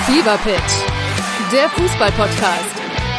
Fever Pitch, der Fußball-Podcast.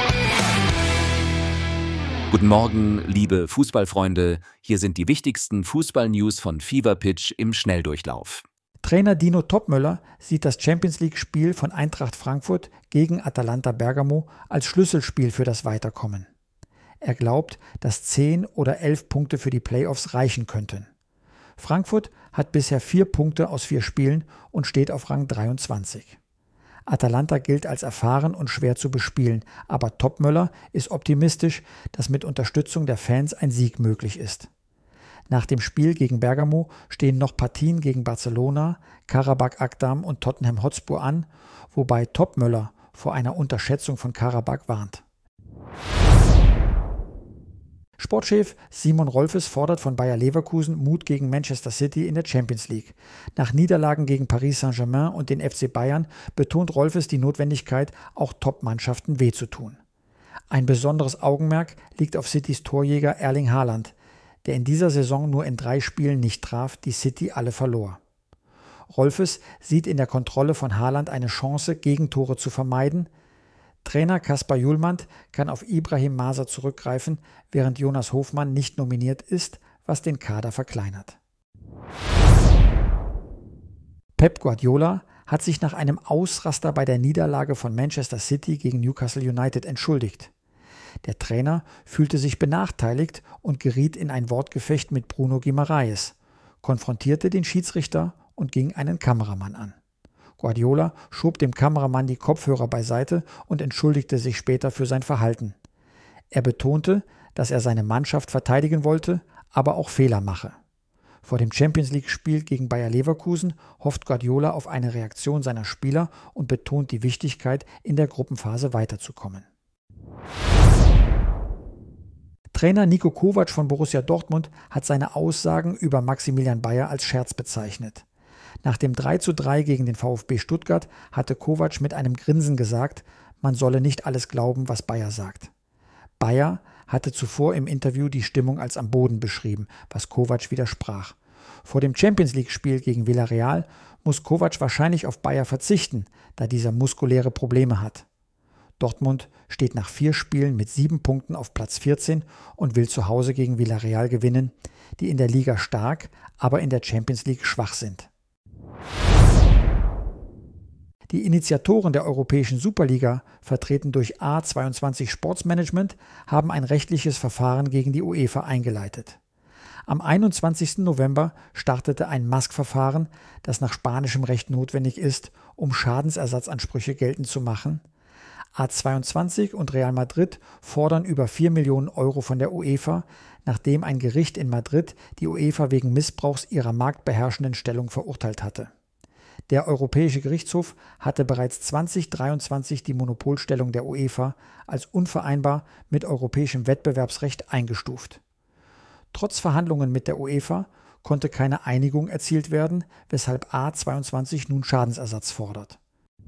Guten Morgen, liebe Fußballfreunde. Hier sind die wichtigsten Fußball-News von Fever Pitch im Schnelldurchlauf. Trainer Dino Topmöller sieht das Champions-League-Spiel von Eintracht Frankfurt gegen Atalanta Bergamo als Schlüsselspiel für das Weiterkommen. Er glaubt, dass 10 oder 11 Punkte für die Playoffs reichen könnten. Frankfurt hat bisher 4 Punkte aus 4 Spielen und steht auf Rang 23. Atalanta gilt als erfahren und schwer zu bespielen, aber Topmöller ist optimistisch, dass mit Unterstützung der Fans ein Sieg möglich ist. Nach dem Spiel gegen Bergamo stehen noch Partien gegen Barcelona, Karabakh Akdam und Tottenham Hotspur an, wobei Topmöller vor einer Unterschätzung von Karabakh warnt. Sportchef Simon Rolfes fordert von Bayer Leverkusen Mut gegen Manchester City in der Champions League. Nach Niederlagen gegen Paris Saint-Germain und den FC Bayern betont Rolfes die Notwendigkeit, auch Top-Mannschaften weh zu tun. Ein besonderes Augenmerk liegt auf Citys Torjäger Erling Haaland, der in dieser Saison nur in 3 Spielen nicht traf, die City alle verlor. Rolfes sieht in der Kontrolle von Haaland eine Chance, Gegentore zu vermeiden. Trainer Kaspar Hjulmand kann auf Ibrahim Maser zurückgreifen, während Jonas Hofmann nicht nominiert ist, was den Kader verkleinert. Pep Guardiola hat sich nach einem Ausraster bei der Niederlage von Manchester City gegen Newcastle United entschuldigt. Der Trainer fühlte sich benachteiligt und geriet in ein Wortgefecht mit Bruno Guimaraes, konfrontierte den Schiedsrichter und ging einen Kameramann an. Guardiola schob dem Kameramann die Kopfhörer beiseite und entschuldigte sich später für sein Verhalten. Er betonte, dass er seine Mannschaft verteidigen wollte, aber auch Fehler mache. Vor dem Champions-League-Spiel gegen Bayer Leverkusen hofft Guardiola auf eine Reaktion seiner Spieler und betont die Wichtigkeit, in der Gruppenphase weiterzukommen. Trainer Niko Kovac von Borussia Dortmund hat seine Aussagen über Maximilian Bayer als Scherz bezeichnet. Nach dem 3:3 gegen den VfB Stuttgart hatte Kovac mit einem Grinsen gesagt, man solle nicht alles glauben, was Bayer sagt. Bayer hatte zuvor im Interview die Stimmung als am Boden beschrieben, was Kovac widersprach. Vor dem Champions-League-Spiel gegen Villarreal muss Kovac wahrscheinlich auf Bayer verzichten, da dieser muskuläre Probleme hat. Dortmund steht nach 4 Spielen mit 7 Punkten auf Platz 14 und will zu Hause gegen Villarreal gewinnen, die in der Liga stark, aber in der Champions League schwach sind. Die Initiatoren der Europäischen Superliga, vertreten durch A22 Sportsmanagement, haben ein rechtliches Verfahren gegen die UEFA eingeleitet. Am 21. November startete ein Mask-Verfahren, das nach spanischem Recht notwendig ist, um Schadensersatzansprüche geltend zu machen. A22 und Real Madrid fordern über 4 Millionen Euro von der UEFA, nachdem ein Gericht in Madrid die UEFA wegen Missbrauchs ihrer marktbeherrschenden Stellung verurteilt hatte. Der Europäische Gerichtshof hatte bereits 2023 die Monopolstellung der UEFA als unvereinbar mit europäischem Wettbewerbsrecht eingestuft. Trotz Verhandlungen mit der UEFA konnte keine Einigung erzielt werden, weshalb A22 nun Schadensersatz fordert.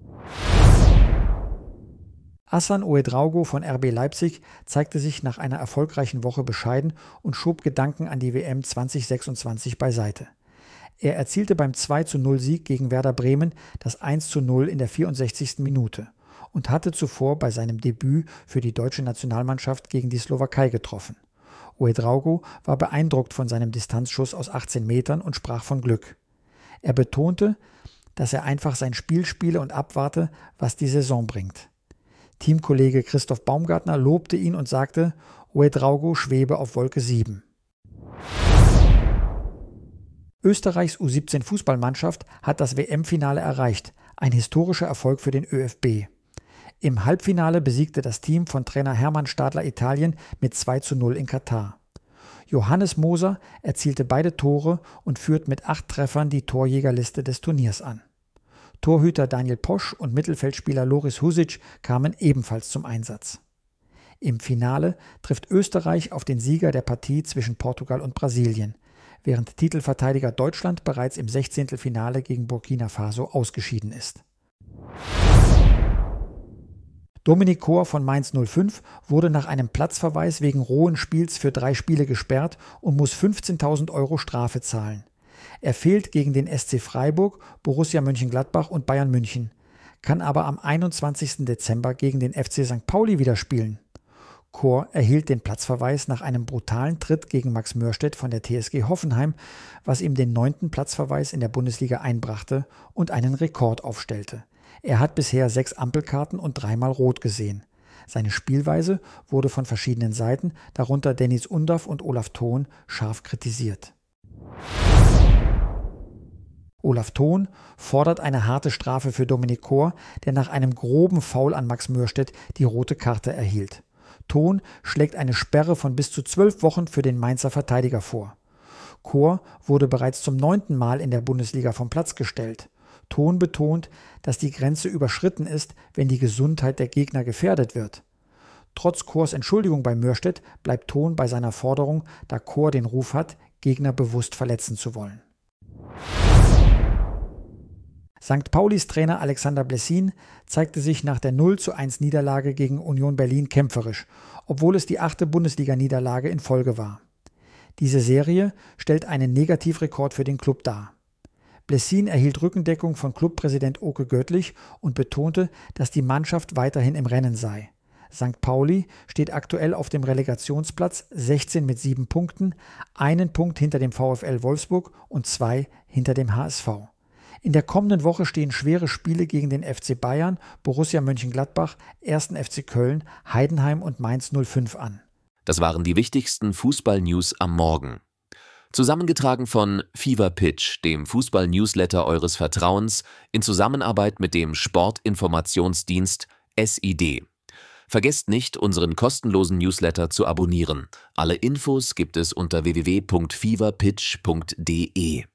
Hassan Ouedraogo von RB Leipzig zeigte sich nach einer erfolgreichen Woche bescheiden und schob Gedanken an die WM 2026 beiseite. Er erzielte beim 2:0-Sieg gegen Werder Bremen das 1:0 in der 64. Minute und hatte zuvor bei seinem Debüt für die deutsche Nationalmannschaft gegen die Slowakei getroffen. Ouedraogo war beeindruckt von seinem Distanzschuss aus 18 Metern und sprach von Glück. Er betonte, dass er einfach sein Spiel spiele und abwarte, was die Saison bringt. Teamkollege Christoph Baumgartner lobte ihn und sagte, Ouedraogo schwebe auf Wolke 7. Österreichs U17-Fußballmannschaft hat das WM-Finale erreicht, ein historischer Erfolg für den ÖFB. Im Halbfinale besiegte das Team von Trainer Hermann Stadler Italien mit 2:0 in Katar. Johannes Moser erzielte beide Tore und führt mit 8 Treffern die Torjägerliste des Turniers an. Torhüter Daniel Posch und Mittelfeldspieler Loris Husic kamen ebenfalls zum Einsatz. Im Finale trifft Österreich auf den Sieger der Partie zwischen Portugal und Brasilien, während Titelverteidiger Deutschland bereits im 16. Finale gegen Burkina Faso ausgeschieden ist. Dominik Kor von Mainz 05 wurde nach einem Platzverweis wegen rohen Spiels für 3 Spiele gesperrt und muss 15.000 € Strafe zahlen. Er fehlt gegen den SC Freiburg, Borussia Mönchengladbach und Bayern München. kann aber am 21. Dezember gegen den FC St. Pauli wieder spielen. Kor erhielt den Platzverweis nach einem brutalen Tritt gegen Max Mörstedt von der TSG Hoffenheim, was ihm den 9. Platzverweis in der Bundesliga einbrachte und einen Rekord aufstellte. Er hat bisher 6 Ampelkarten und 3-mal Rot gesehen. Seine Spielweise wurde von verschiedenen Seiten, darunter Dennis Undaff und Olaf Thon, scharf kritisiert. Olaf Thon fordert eine harte Strafe für Dominik Kor, der nach einem groben Foul an Max Mörstedt die rote Karte erhielt. Thon schlägt eine Sperre von bis zu 12 Wochen für den Mainzer Verteidiger vor. Kor wurde bereits zum 9. Mal in der Bundesliga vom Platz gestellt. Thon betont, dass die Grenze überschritten ist, wenn die Gesundheit der Gegner gefährdet wird. Trotz Kors Entschuldigung bei Mörstedt bleibt Thon bei seiner Forderung, da Kor den Ruf hat, Gegner bewusst verletzen zu wollen. St. Paulis Trainer Alexander Blessin zeigte sich nach der 0:1 Niederlage gegen Union Berlin kämpferisch, obwohl es die 8. Bundesliga-Niederlage in Folge war. Diese Serie stellt einen Negativrekord für den Klub dar. Blessin erhielt Rückendeckung von Clubpräsident Oke Göttlich und betonte, dass die Mannschaft weiterhin im Rennen sei. St. Pauli steht aktuell auf dem Relegationsplatz 16 mit 7 Punkten, 1 Punkt hinter dem VfL Wolfsburg und 2 hinter dem HSV. In der kommenden Woche stehen schwere Spiele gegen den FC Bayern, Borussia Mönchengladbach, 1. FC Köln, Heidenheim und Mainz 05 an. Das waren die wichtigsten Fußball-News am Morgen. Zusammengetragen von Fever Pitch, dem Fußball-Newsletter eures Vertrauens, in Zusammenarbeit mit dem Sportinformationsdienst SID. Vergesst nicht, unseren kostenlosen Newsletter zu abonnieren. Alle Infos gibt es unter www.feverpitch.de.